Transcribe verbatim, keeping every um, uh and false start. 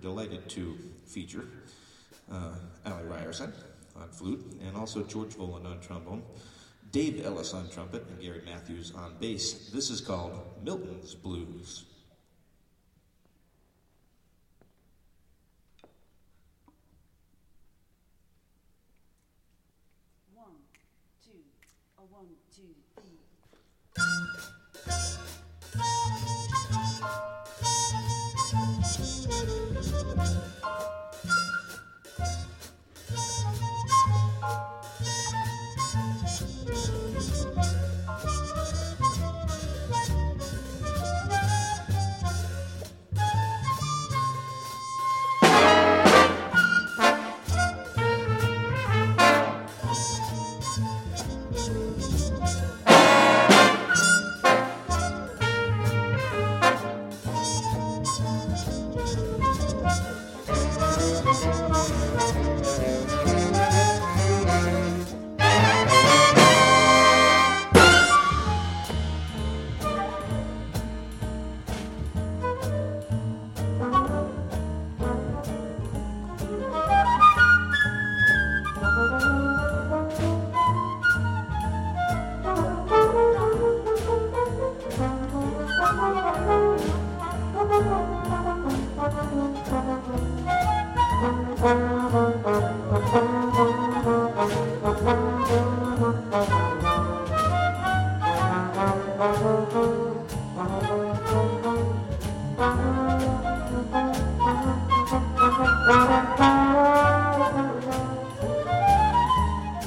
delighted to feature uh, Allie Ryerson on flute, and also George Voland on trombone, Dave Ellis on trumpet, and Gary Matthews on bass. This is called Milton's Blues. One, two, a one, two, three.